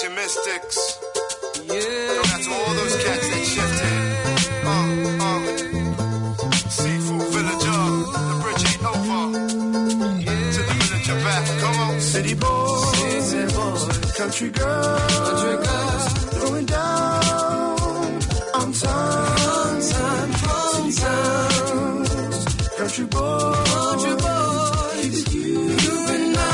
DJ Mystics. Yeah. Out to all those cats that shifted. Seafood Villager, the bridge ain't over. Yeah. To the villager back, come on. City boys, country girls, throwing down on time. Country boys, keep it you and I.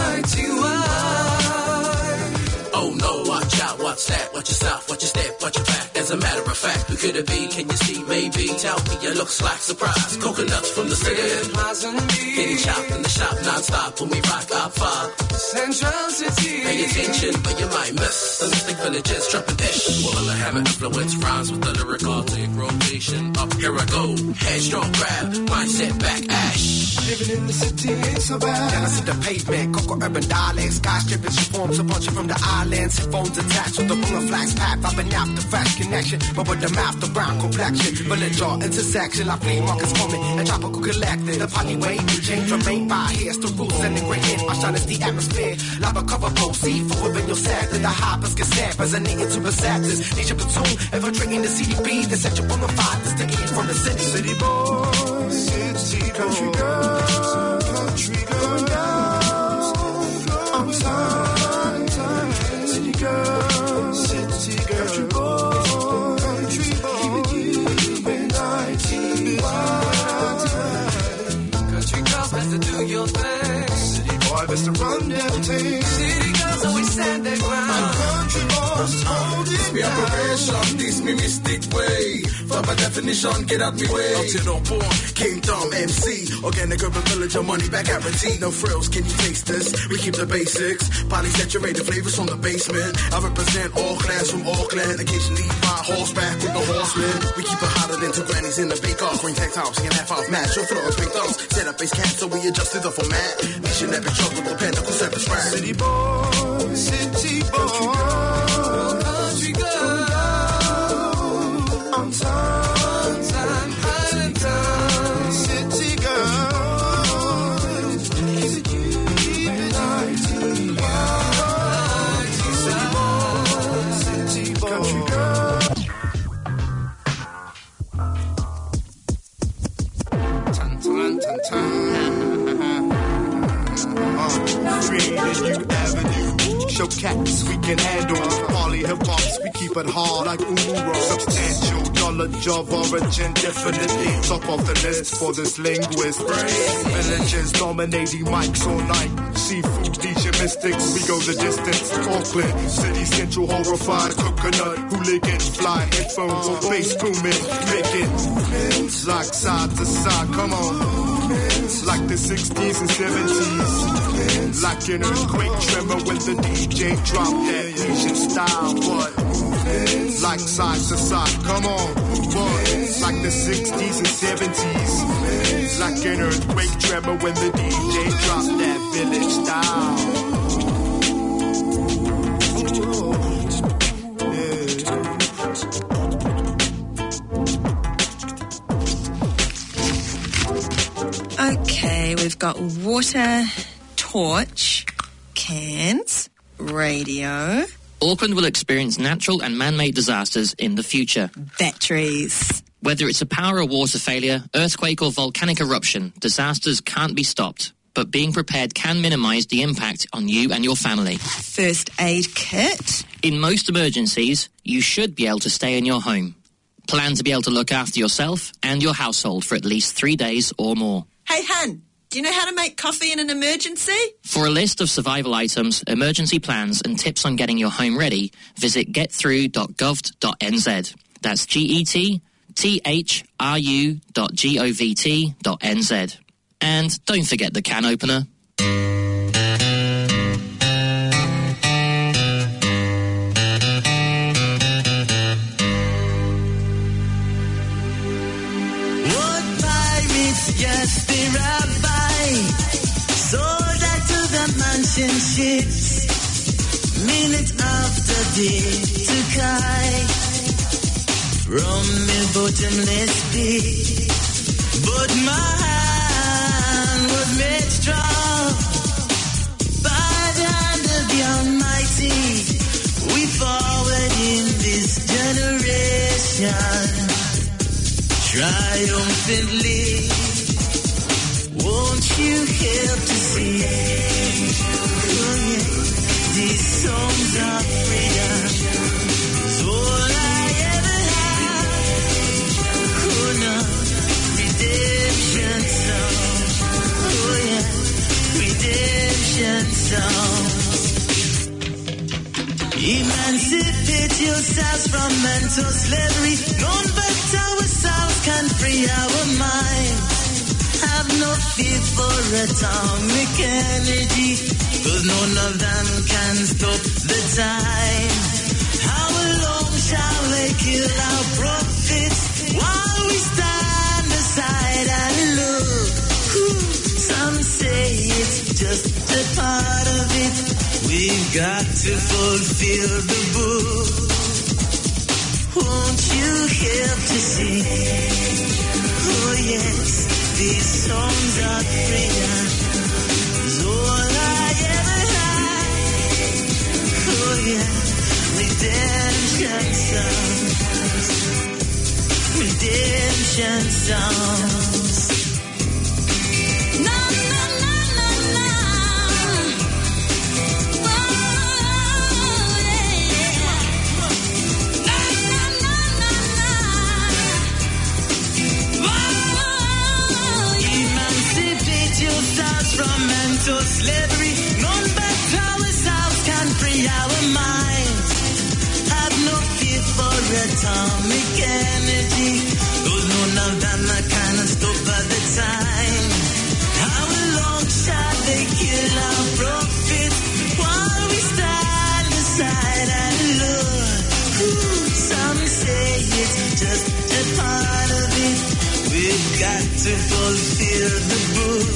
Oh no, watch out, watch that, watch yourself, watch your step, watch your back. As a matter of fact, who could it be? Can you see? Maybe. Tell me, it looks like surprise. Coconuts from the city, getting chopped in the shop non-stop when we rock our far. Central City. Pay attention, but you might miss the mystic villages dropping ish. Well, the hammer influence rhymes with the lyrical take rotation. Up here I go, headstrong grab, mindset back ash. Living in the city ain't so bad. Then I see the pavement, cocoa urban dialects, skyscrapers, she forms a bunch from the islands. Headphones attached with the boomer flags path. I've been out the fresh connection, but with the mouth, the brown complexion. Village or intersection, like flea markets coming and tropical collecting. The polyway, change remain by here's the rules and the great in. My shine is the atmosphere. Lava cover pole, seafood within your sack. That the hoppers get stabbed, resonating to receptors. Need your platoon, infiltrating the CDB. They set you on the fire, this the eat from the city. City boys, city country girls, country girls, on time. City girls, country boys, keep it you and I. Country girls, better do your thing. City boy, best to run them things. City girls always stand their ground. Country boys, hold it We are preparation, this me mystic way. For my definition, get out me way. Up to the born, Kingdom MC. Organic urban villager, money back guarantee. No frills, can you taste this? We keep the basics. Polysaturated flavors from the basement. I represent all clans from Auckland. Occasionally ride horseback with the horsemen. We keep it hotter than two grannies in the bake-off. Green tech tops, and half-off match. Your floor is big thumbs. Set up base camp, so we adjusted the format. We should never trouble the pinnacle service rap. City boys, city boys, country girl, on time, city girls, is it you and I? City boys, country girl. Created new avenue. Show cats we can handle. Poly hip hops, we keep it hard like Uro. Substantial knowledge of origin, definitely top of the list for this linguist. Villages dominating mics all night. Seafood, DJ Mystics, we go the distance. Auckland, city central, horrified coconut. Hooligans, fly headphones on bass booming, making movements like side to side. Come on. Like the 60s and 70s, like an earthquake tremor when the DJ dropped that Asian style. But like side to side, come on. But like the 60s and 70s, like an earthquake tremor when the DJ dropped that village style. Okay, we've got water, torch, cans, radio. Auckland will experience natural and man-made disasters in the future. Batteries. Whether it's a power or water failure, earthquake or volcanic eruption, disasters can't be stopped. But being prepared can minimise the impact on you and your family. First aid kit. In most emergencies, you should be able to stay in your home. Plan to be able to look after yourself and your household for at least 3 days or more. Hey, hun, do you know how to make coffee in an emergency? For a list of survival items, emergency plans and tips on getting your home ready, visit getthrough.gov.nz. That's GETTHRU.govt.nz. And don't forget the can opener. Just the rabbi, sold out to the mansion ships, minute after day to Kai, from me bottomless pit, but my hand was made strong, by the hand of the Almighty, we fought nation triumphantly. Won't you help to sing? Oh yeah, these songs of freedom is all I ever had. Oh no, redemption song. Oh yeah, redemption song. Emancipate yourselves from mental slavery. None but ourselves can free our minds. Have no fear for atomic energy, 'cause none of them can stop the time. How long shall they kill our prophets while we stand aside and look? Some say it's just a part of it. We've got to fulfill the book. Won't you help to sing? Oh yes, these songs are freedom is all I ever had. Oh yeah, redemption songs, redemption songs. From mental slavery, none but ourselves can free our minds. Have no fear for atomic energy, 'cause none of them can stop at the time. How long shall they kill our prophets while we stand aside and look? Some say it's just a part of it. We've got to fulfill the book.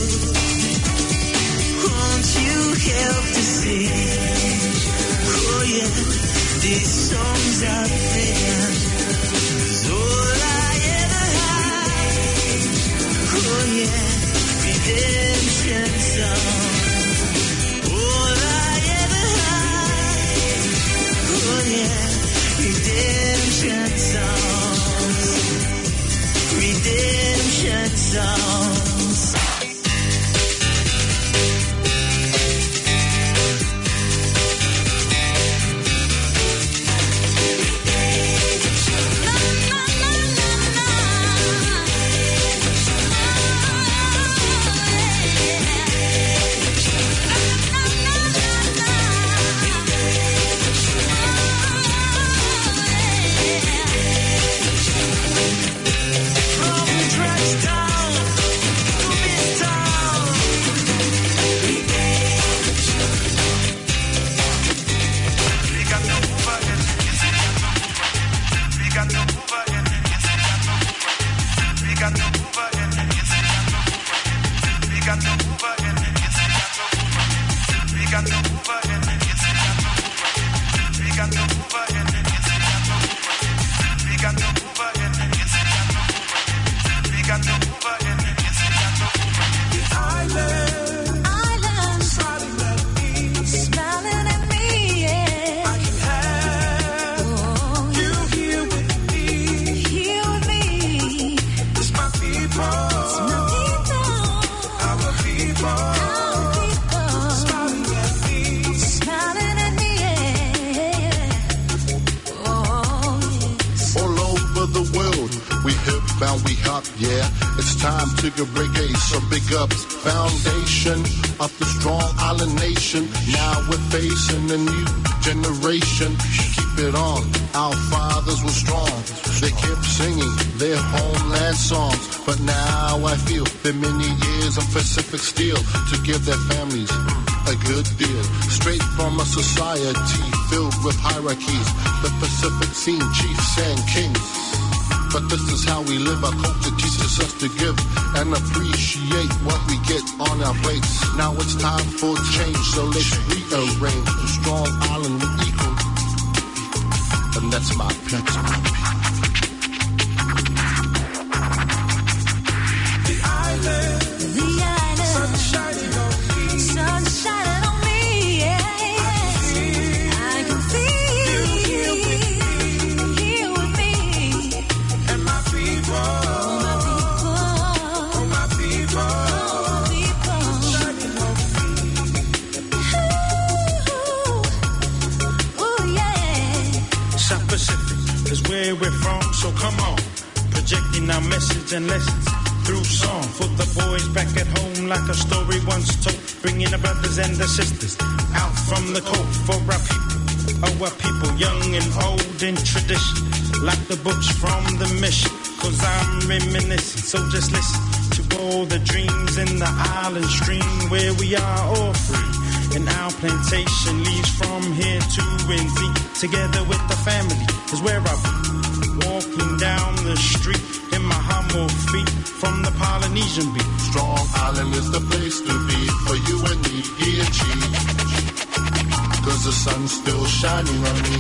Won't you help to sing? Oh yeah, these songs are freedom is all I ever had. Oh yeah, redemption songs, all I ever had. Oh yeah, redemption songs, redemption songs. Foundation of the strong island nation. Now we're facing a new generation. Keep it on, our fathers were strong. They kept singing their homeland songs. But now I feel that many years of Pacific steel to give their families a good deal. Straight from a society filled with hierarchies. The Pacific seen chiefs and kings. But this is how we live. Our culture teaches us to give and appreciate what we get on our plates. Now it's time for change, so let's rearrange the strong island with equal. And that's my pledge. The island, sun shining on me, sun shining on me, yeah. I can feel you here with me. South Pacific is where we're from, so come on. Projecting our message and lessons through song for the boys back at home, like a story once told. Bringing the brothers and the sisters out from the cold for our people. Oh, our people, young and old in tradition, like the books from the mission. Cause I'm reminiscing, so just listen to all the dreams in the island stream where we are all free. And our plantation leads from here to NZ, together with the family is where I be. Walking down the street in my humble feet from the Polynesian beat. Strong Island is the place to be for you and me, he and she. Cause the sun's still shining on me.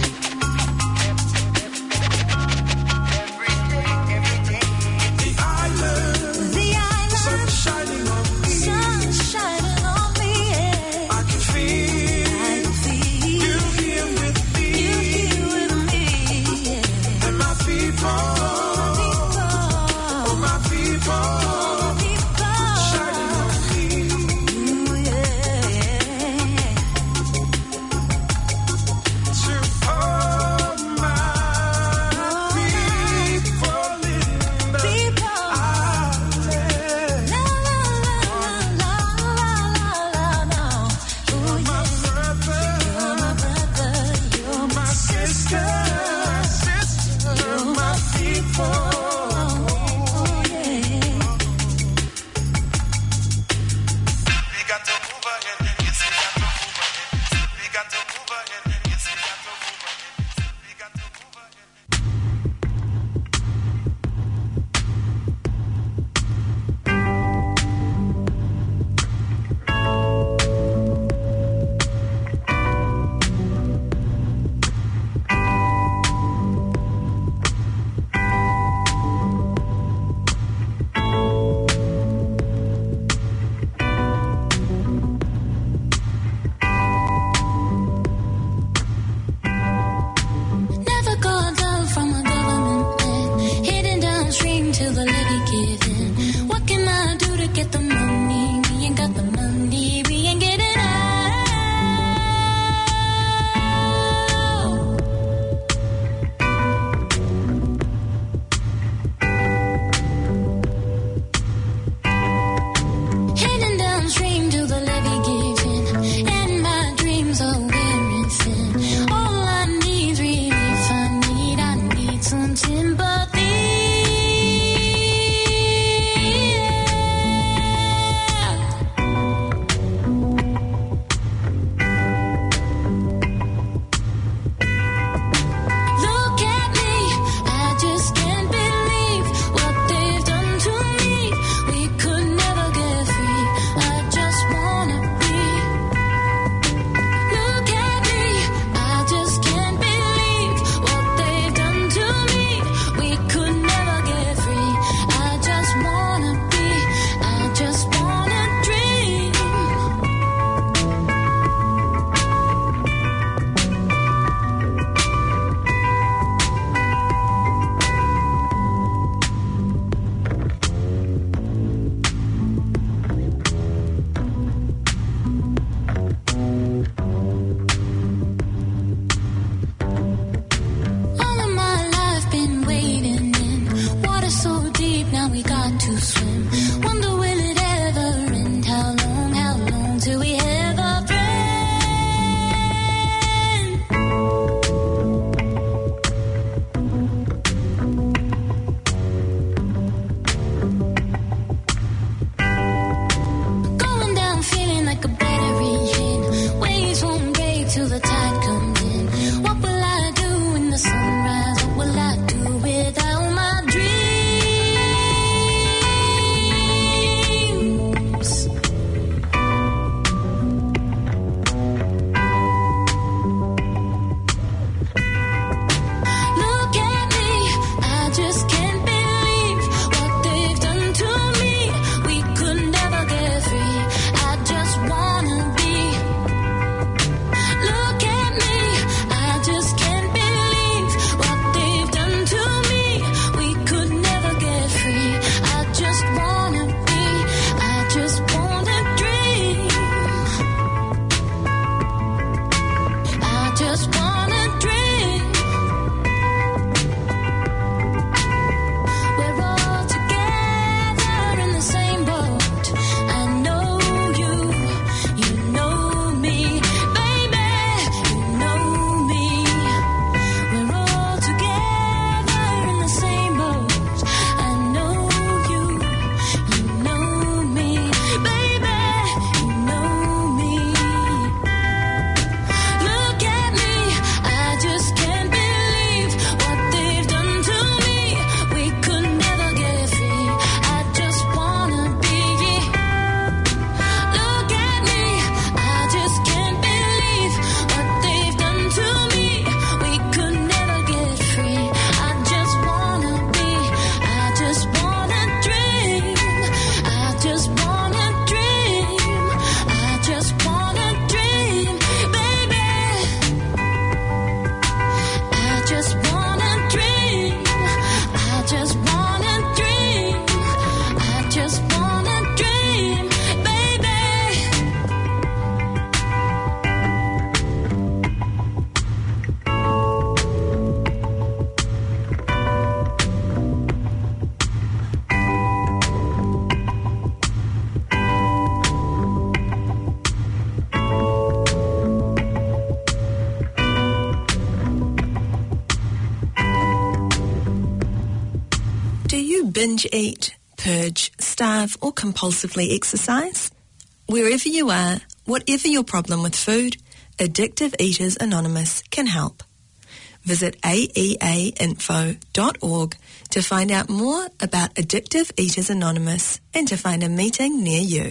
Do you binge eat, purge, starve or compulsively exercise? Wherever you are, whatever your problem with food, Addictive Eaters Anonymous can help. Visit aeainfo.org to find out more about Addictive Eaters Anonymous and to find a meeting near you.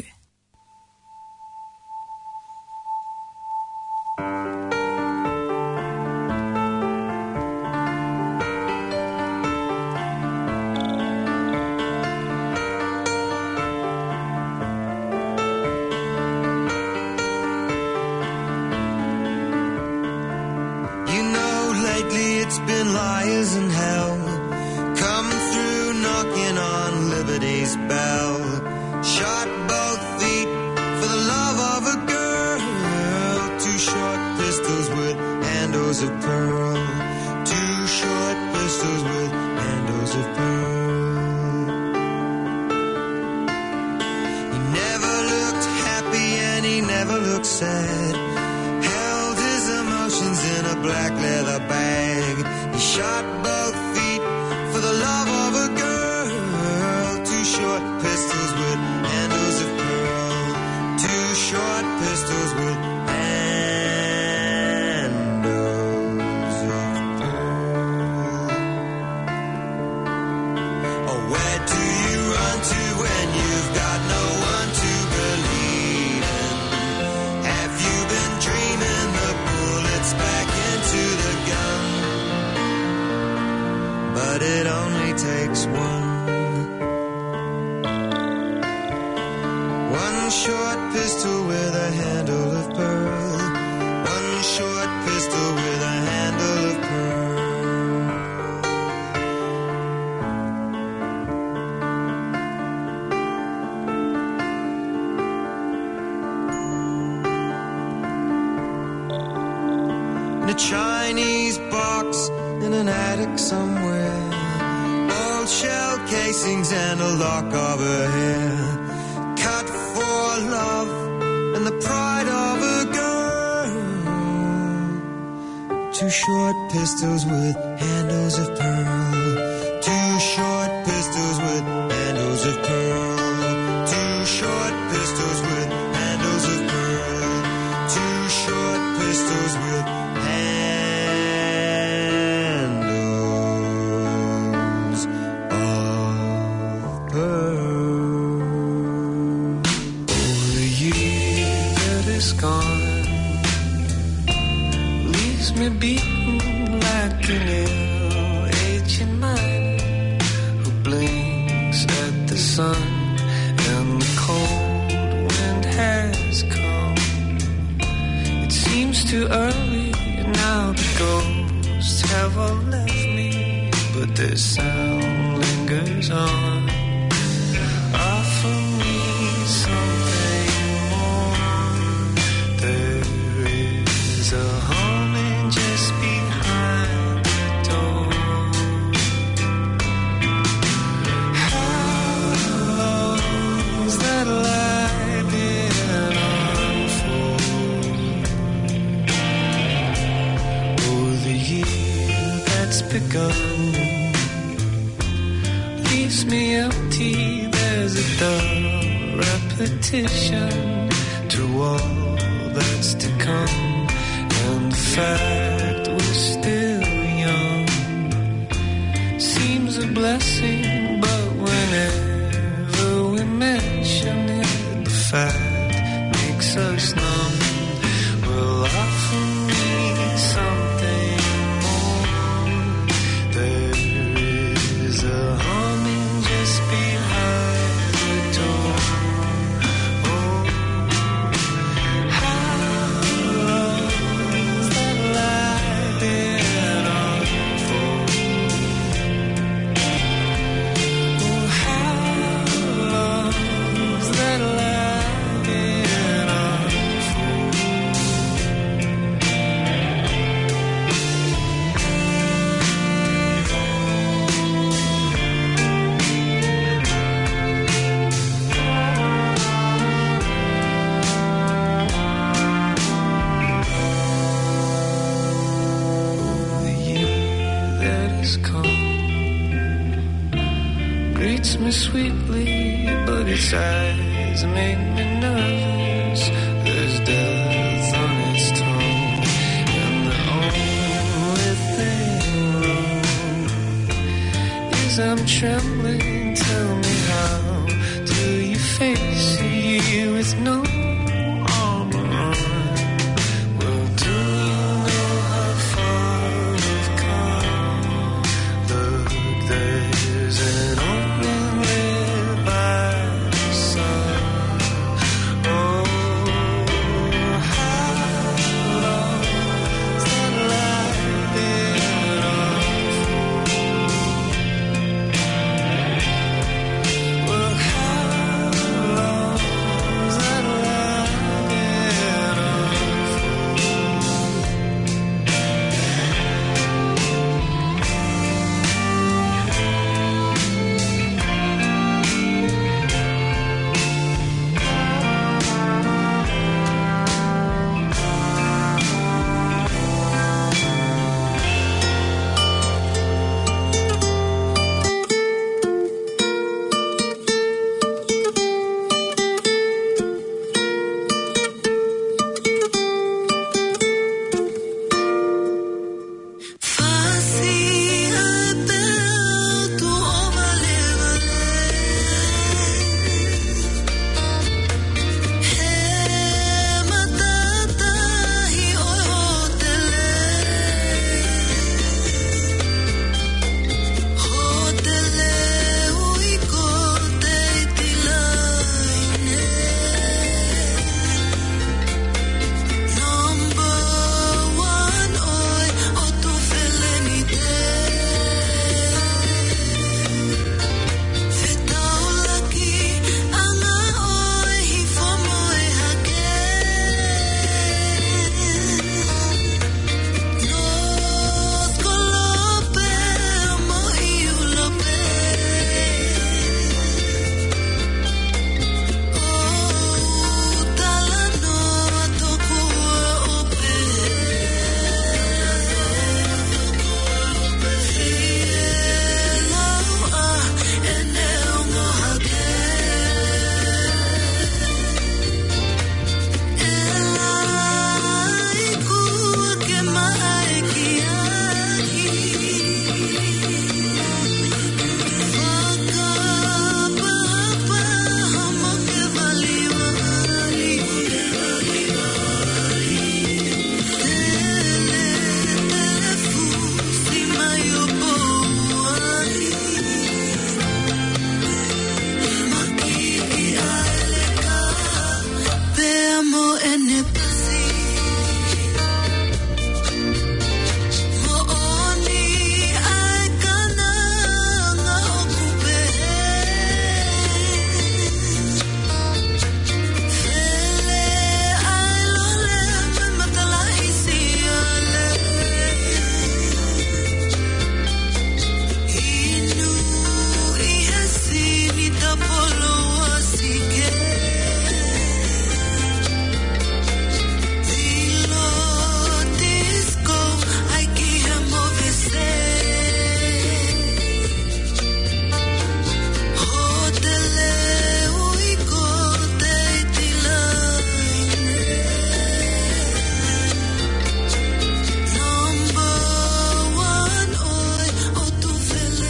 greets me sweetly, but its eyes make me nervous. There's death on its tongue, and the only thing wrong is I'm trembling. Tell me, how do you face a year with no